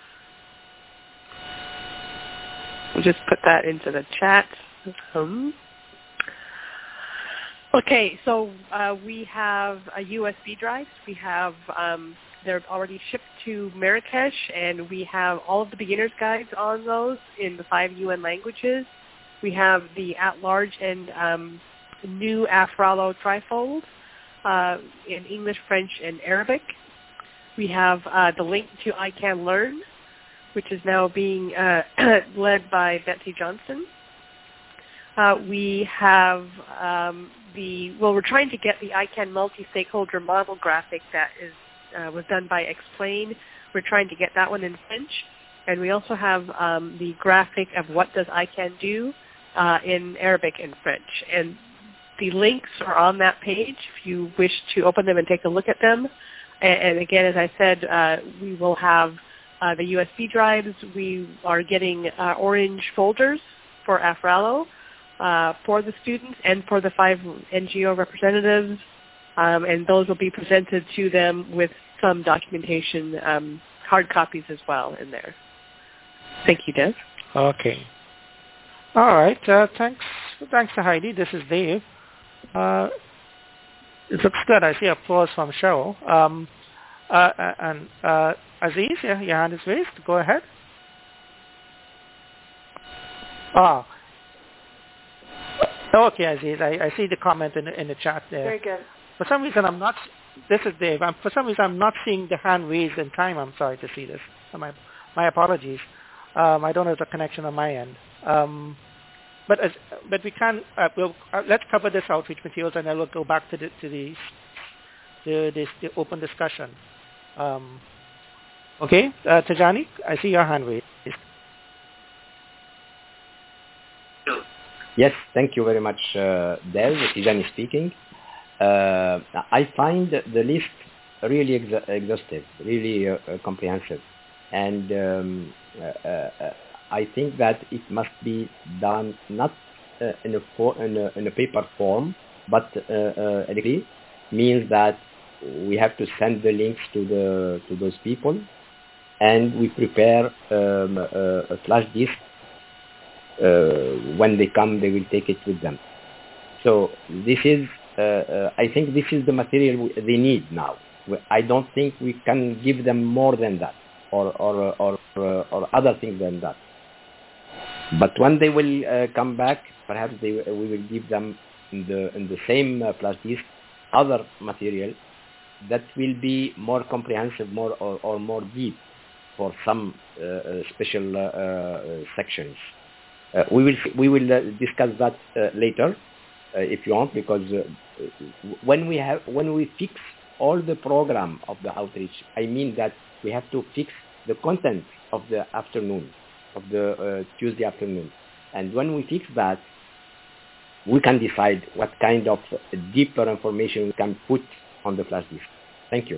We'll just put that into the chat. Um, okay, so uh, we have a U S B drive. We have um, they're already shipped to Marrakesh, and we have all of the beginner's guides on those in the five U N languages. We have the at-large and um, new Afralo trifold uh, in English, French, and Arabic. We have uh, the link to I Can Learn, which is now being uh, led by Betsy Johnson. Uh, we have um, the, well, we're trying to get the I CAN multi-stakeholder model graphic that is Uh, was done by Explain. We're trying to get that one in French. And we also have um, the graphic of what does I CAN do uh, in Arabic and French. And the links are on that page if you wish to open them and take a look at them. And, and again, as I said, uh, we will have uh, the U S B drives. We are getting uh, orange folders for Afralo uh, for the students and for the five N G O representatives. Um, and those will be presented to them with some documentation, um, hard copies as well in there. Thank you, Dev. Okay. All right. Uh, thanks. Thanks to Heidi. This is Dave. Uh, it looks good. I see applause from Cheryl. Um, uh, and uh, Aziz, yeah, your hand is raised. Go ahead. Ah. Okay, Aziz. I, I see the comment in the, in the chat there. Very good. For some reason, I'm not. This is Dave. I'm, for some reason, I'm not seeing the hand raised in time. I'm sorry to see this. My my apologies. Um, I don't have the connection on my end. Um, but as, but we can. Uh, we'll, uh, let's cover this outreach materials, and then we'll go back to the to the the, the, the open discussion. Um, okay, uh, Tajani, I see your hand raised. Yes, thank you very much, uh, Dev. Tijani speaking. Uh, I find the list really ex- exhaustive, really uh, uh, comprehensive, and um, uh, uh, I think that it must be done not uh, in, a for- in, a, in a paper form, but uh, uh, it means that we have to send the links to the to those people, and we prepare um, a, a flash disk. Uh, when they come, they will take it with them. So this is, uh, uh, I think this is the material they need now. I don't think we can give them more than that, or or or or, or other things than that. But when they will uh, come back, perhaps they, we will give them in the in the same uh, flash disk other material that will be more comprehensive, more or, or more deep for some uh, special uh, uh, sections. Uh, we will we will uh, discuss that uh, later, uh, if you want, because uh, when we have when we fix all the program of the outreach, I mean that we have to fix the content of the afternoon, of the uh, Tuesday afternoon, and when we fix that, we can decide what kind of deeper information we can put on the flash disk. Thank you.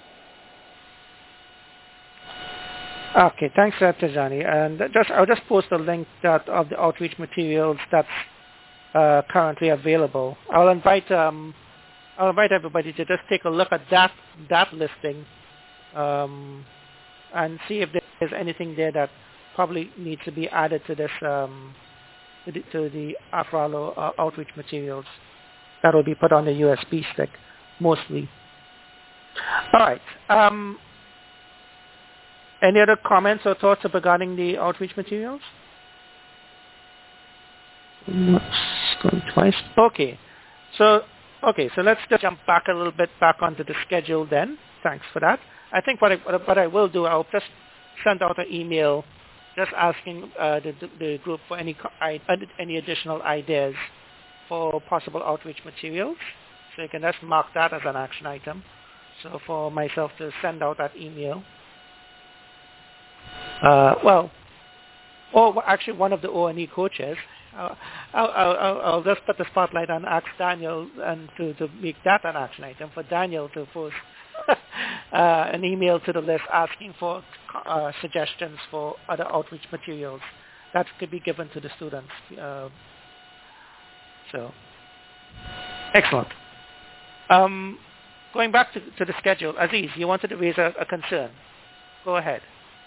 Okay, thanks, uh, Tajani. And just I'll just post a link that of the outreach materials that's uh, currently available. I'll invite um, I'll invite everybody to just take a look at that that listing um, and see if there's anything there that probably needs to be added to this um, to the, to the AFRALO uh, outreach materials that will be put on the U S B stick mostly. All right. Um, Any other comments or thoughts regarding the outreach materials? Going twice. Okay. So, okay. So let's just jump back a little bit back onto the schedule then. Thanks for that. I think what I, what I will do, I'll just send out an email just asking uh, the, the group for any any additional ideas for possible outreach materials. So you can just mark that as an action item. So for myself to send out that email. Uh, well, or actually one of the O and E coaches. Uh, I'll, I'll, I'll just put the spotlight on ask Daniel and to, to make that an action item for Daniel to post uh, an email to the list asking for uh, suggestions for other outreach materials that could be given to the students. Uh, so, excellent. Um, going back to, to the schedule, Aziz, you wanted to raise a, a concern. Go ahead.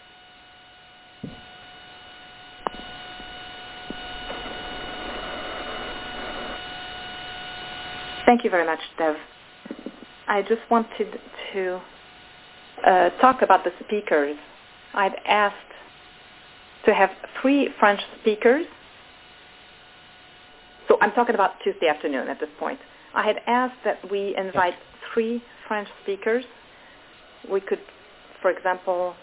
Thank you very much, Dev. I just wanted to uh, talk about the speakers. I'd asked to have three French speakers. So I'm talking about Tuesday afternoon at this point. I had asked that we invite three French speakers. We could, for example,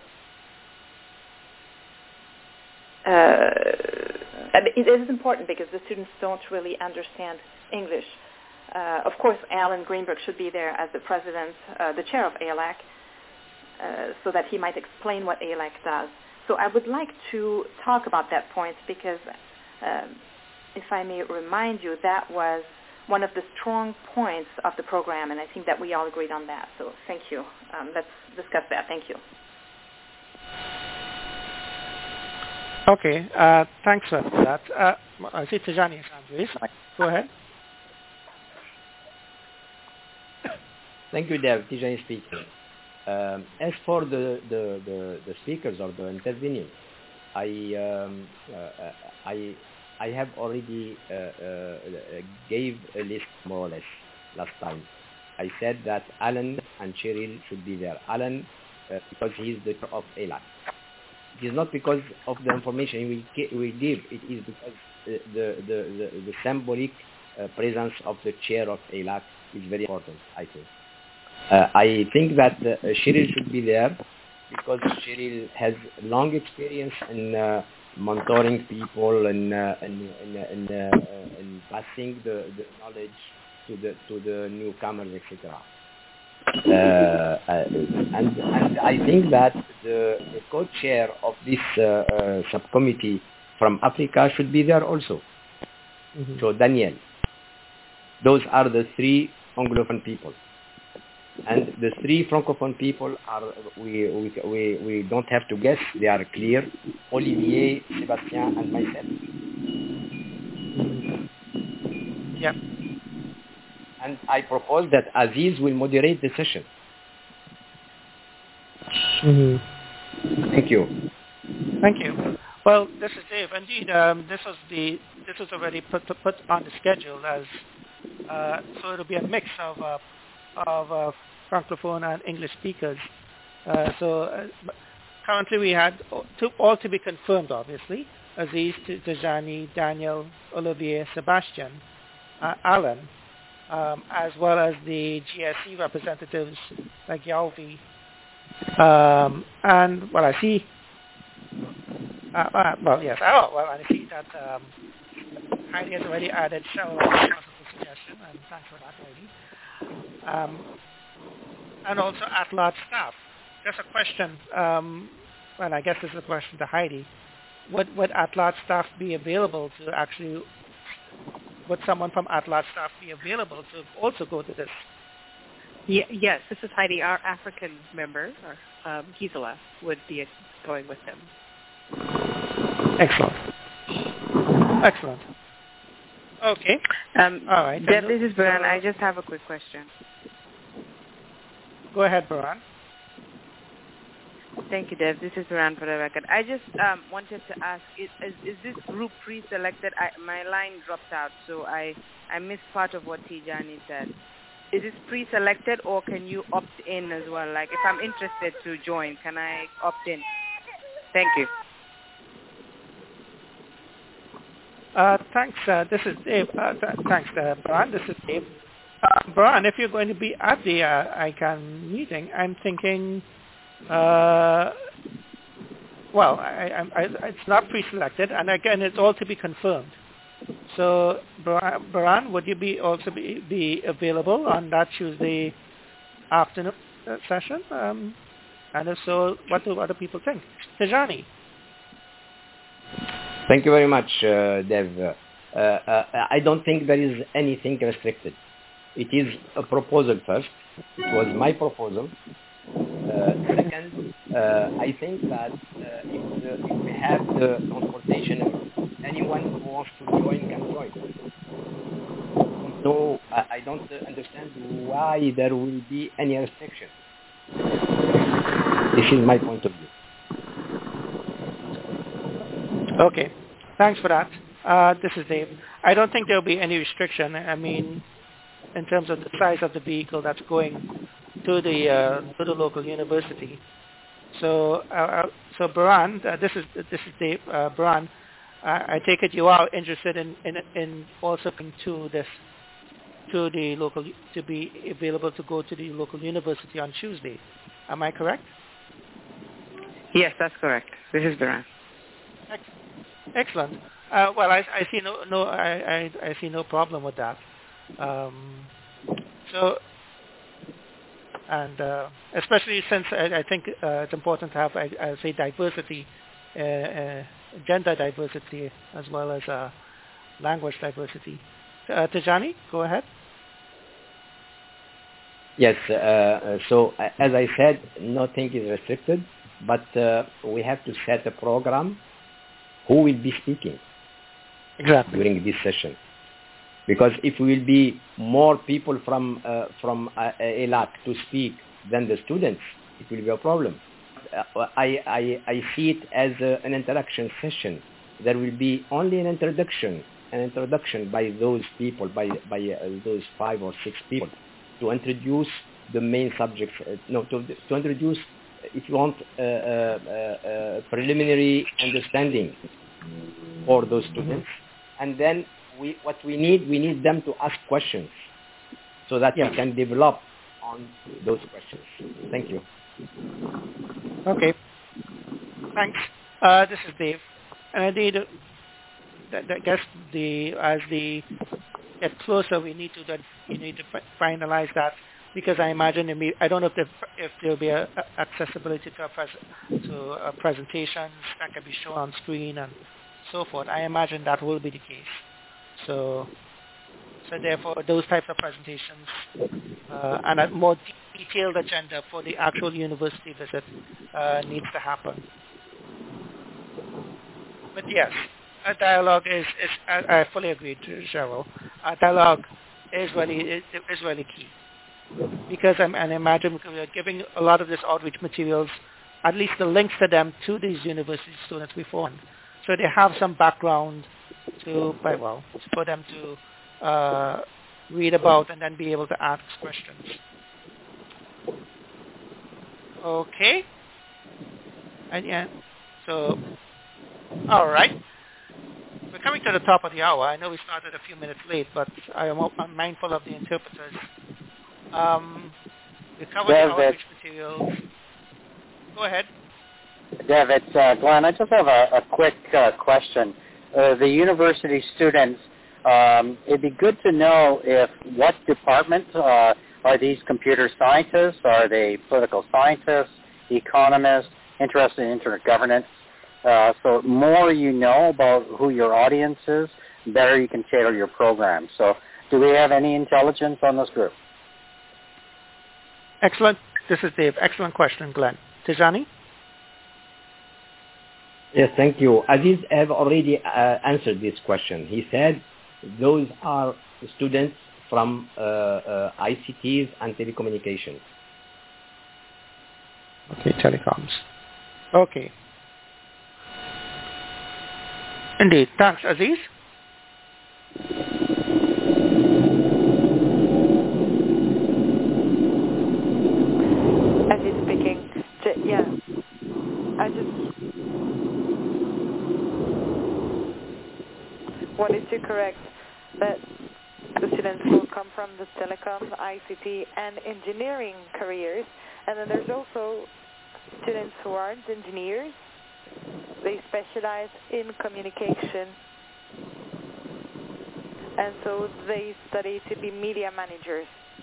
uh, it is important because the students don't really understand English. Uh, of course, Alan Greenberg should be there as the president, uh, the chair of A L A C, uh, so that he might explain what A L A C does. So I would like to talk about that point because, um, if I may remind you, that was one of the strong points of the program, and I think that we all agreed on that. So thank you. Um, let's discuss that. Thank you. Okay. Uh, thanks for that. Uh, I see Tajani Andres. Go ahead. Thank you, Dev. Tijani speaking. Um, as for the, the, the, the speakers or the intervenants, I um, uh, I I have already uh, uh, gave a list more or less last time. I said that Alan and Cheryl should be there. Alan, uh, because he is the chair of A L A C. It is not because of the information we we give. It is because the the the, the, the symbolic uh, presence of the chair of A L A C is very important, I think. Uh, I think that uh, Cheryl should be there because Cheryl has long experience in uh, mentoring people and uh, and, and, and, uh, and passing the, the knowledge to the to the newcomers, et cetera. Uh, uh, and, and I think that the, the co-chair of this uh, uh, subcommittee from Africa should be there also. Mm-hmm. So Daniel. Those are the three Anglophone people. And the three Francophone people are, we, we, we, we don't have to guess, they are clear. Olivier, Sébastien, and myself. Yeah. And I propose that Aziz will moderate the session. Mm-hmm. Thank you. Thank you. Well, this is Dave. Indeed, um, this was the this was already put put on the schedule as uh, so it'll be a mix of uh, of uh, Francophone and English speakers. Uh, so uh, currently we had two, all to be confirmed, obviously. Aziz, Tijani, Daniel, Olivier, Sebastian, uh, Alan, um, as well as the G S C representatives like Yalvi. Um, and well, I see. Uh, uh, well, yes. Oh, well, I see that um, Heidi has already added several possible suggestions, and thanks for that, Heidi. Um, and also at-large staff. Just a question. Um, well, I guess this is a question to Heidi. Would would at-large staff be available to actually? Would someone from at-large staff be available to also go to this? Yeah, yes, this is Heidi. Our African member, or, um, Gisela, would be going with them. Excellent. Excellent. Okay. Um, All right. Deb, this is Baran. I just have a quick question. Go ahead, Baran. Thank you, Deb. This is Baran for the record. I just um, wanted to ask, is, is, is this group pre-selected? I, my line dropped out, so I, I missed part of what Tijani said. Is this pre-selected, or can you opt in as well? Like, if I'm interested to join, can I opt in? Thank you. Uh, thanks. Uh, this is Dave. Uh, th- thanks, uh, Baran. This is Dave. Uh, Baran, if you're going to be at the uh, I CAN meeting, I'm thinking, uh, well, I, I, I, it's not pre-selected, and again, it's all to be confirmed. So, Baran, would you be also be, be available on that Tuesday afternoon uh, session? Um, and if so, what do other people think? Tijani. Thank you very much, uh, Dev. Uh, uh, I don't think there is anything restricted. It is a proposal first. It was my proposal. Uh, second, uh, I think that uh, if, the, if we have the transportation, anyone who wants to join can join. So uh, I don't uh, understand why there will be any restriction. This is my point of view. Okay, thanks for that. Uh, this is Dave. I don't think there will be any restriction. I mean, in terms of the size of the vehicle that's going to the uh, to the local university. So, uh, so Baran, uh, this is this is Dave. Uh, Baran, I, I take it you are interested in, in in also coming to this to the local to be available to go to the local university on Tuesday. Am I correct? Yes, that's correct. This is Baran. Excellent. Uh, well, I, I see no, no, I, I, I see no problem with that. Um, so, and uh, especially since I, I think uh, it's important to have, I, I say, diversity, uh, uh, gender diversity, as well as uh, language diversity. Uh, Tijani, go ahead. Yes. Uh, so, as I said, nothing is restricted, but uh, we have to set a program. Who will be speaking exactly during this session? Because if we will be more people from uh, from uh, E L A C to speak than the students, it will be a problem. Uh, I, I, I see it as a, an interaction session. There will be only an introduction, an introduction by those people, by by uh, those five or six people, to introduce the main subjects. Uh, no, to to introduce, if you want, uh, uh, uh, preliminary understanding for those students, and then we, what we need, we need them to ask questions so that yes. we can develop on those questions. Thank you. Okay. Thanks. Uh, this is Dave, and indeed, uh, I guess the as the get closer, we need to that you need to fi- finalize that because I imagine, it may, I don't know if, there, if there'll be a, a accessibility to, a pres, to a presentations that can be shown on screen and so forth. I imagine that will be the case. So, so therefore, those types of presentations uh, and a more de- detailed agenda for the actual university visit uh, needs to happen. But yes, a dialogue is, is I, I fully agree to Cheryl. A dialogue is really is, is really key, because I'm, and I imagine we are giving a lot of this outreach materials, at least the links to them to these university students beforehand, so they have some background to, well, for them to uh, read about and then be able to ask questions. Okay, and yeah, so all right. We're coming to the top of the hour. I know we started a few minutes late, but I am I'm mindful of the interpreters. Um, we covered Dev, the outreach materials. Go ahead. Dev, it's uh, Glenn. I just have a, a quick uh, question. Uh, the university students, um, it'd be good to know if what department uh, are these computer scientists? Are they political scientists, economists, interested in internet governance? Uh, so more you know about who your audience is, better you can tailor your program. So do we have any intelligence on this group? Excellent. This is Dave. Excellent question, Glenn. Tijani? Yes, thank you. Aziz have already uh, answered this question. He said those are students from uh, uh, I C Ts and telecommunications. Okay, telecoms. Okay. Indeed. Thanks, Aziz. Aziz speaking. J- yeah. I just wanted to correct that the students will come from the telecom, I C T, and engineering careers. And then there's also students who aren't engineers. They specialize in communication, and so they study to be media managers.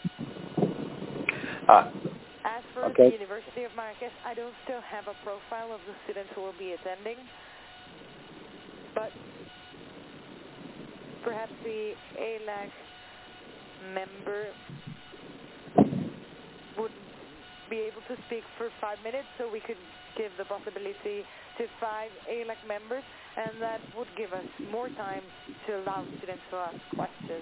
Uh, As for okay. the University of Marrakesh, I don't still have a profile of the students who will be attending, but perhaps the A L A C member would be able to speak for five minutes, so we could give the possibility to five A L A C members, and that would give us more time to allow students to ask questions.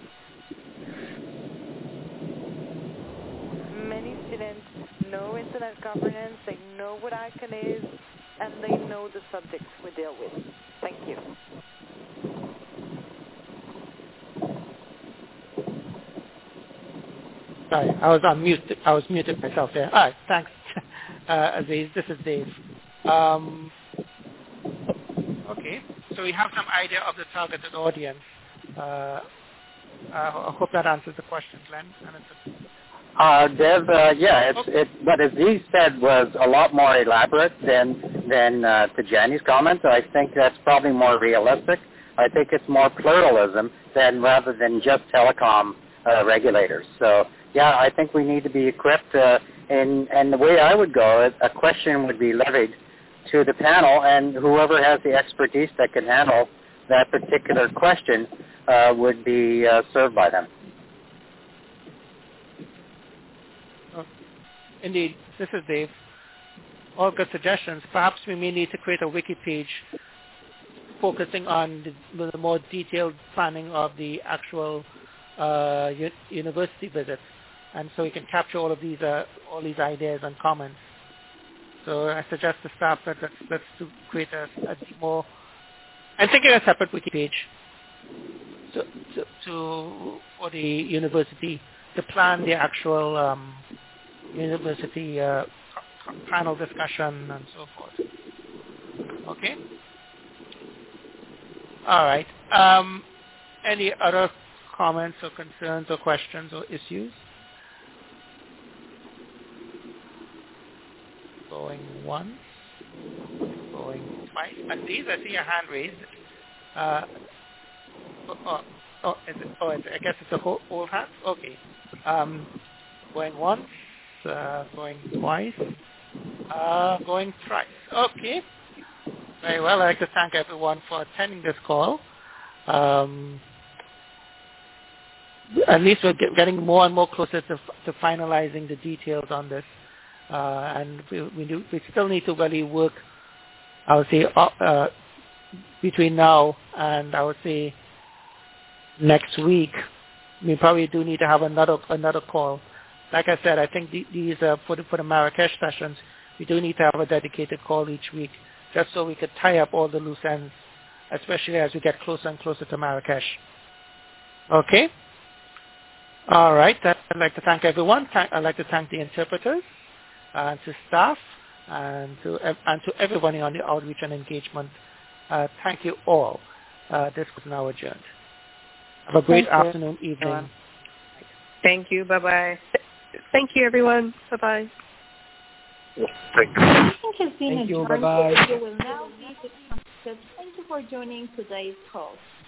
Many students know internet governance, they know what ICANN is, and they know the subjects we deal with. Thank you. Sorry, I was on mute. I was muted myself there. All right, thanks, uh, Aziz. This is Dave. Um, okay, so we have some idea of the targeted audience. Uh, I hope that answers the question, Glenn. uh, Dev, uh, yeah, it's, okay. it, what Aziz said was a lot more elaborate than than uh, Tijani's comment. I think that's probably more realistic. I think it's more pluralism than rather than just telecom uh, regulators. So. Yeah, I think we need to be equipped, uh, and, and the way I would go, a question would be levied to the panel, and whoever has the expertise that can handle that particular question uh, would be uh, served by them. Oh, indeed, this is Dave. All good suggestions. Perhaps we may need to create a wiki page focusing on the, the more detailed planning of the actual uh, u- university visits. And so we can capture all of these, uh, all these ideas and comments. So I suggest to staff that let's, let's to create a, a more, I'm thinking a separate wiki page to, to, to for the university to plan the actual um, university uh, panel discussion and so forth. Okay. All right. Um, any other comments or concerns or questions or issues? Going once, going twice. Aziz, I see your hand raised. Uh, oh, oh, oh, is it, oh, I guess it's a whole, whole hand? Okay. Um, Going once, uh, going twice, uh, going thrice. Okay. Very well. I'd like to thank everyone for attending this call. Um, at least we're get, getting more and more closer to, to finalizing the details on this. Uh, and we, we, do, we still need to really work, I would say, uh, uh, between now and I would say next week. We probably do need to have another another call. Like I said, I think the, these uh, for the for the Marrakesh sessions, we do need to have a dedicated call each week, just so we could tie up all the loose ends, especially as we get closer and closer to Marrakesh. Okay. All right. I'd like to thank everyone. I'd like to thank the interpreters, and to staff, and to and to everybody on the outreach and engagement. Uh, thank you all. Uh, this was now adjourned. Have a great Thank afternoon, you. evening. Thank you. Bye-bye. Thank you, everyone. Bye-bye. Thank you. I think it's been Thank you. adjourned. Bye-bye. You will now be disconnected. Thank you for joining today's call.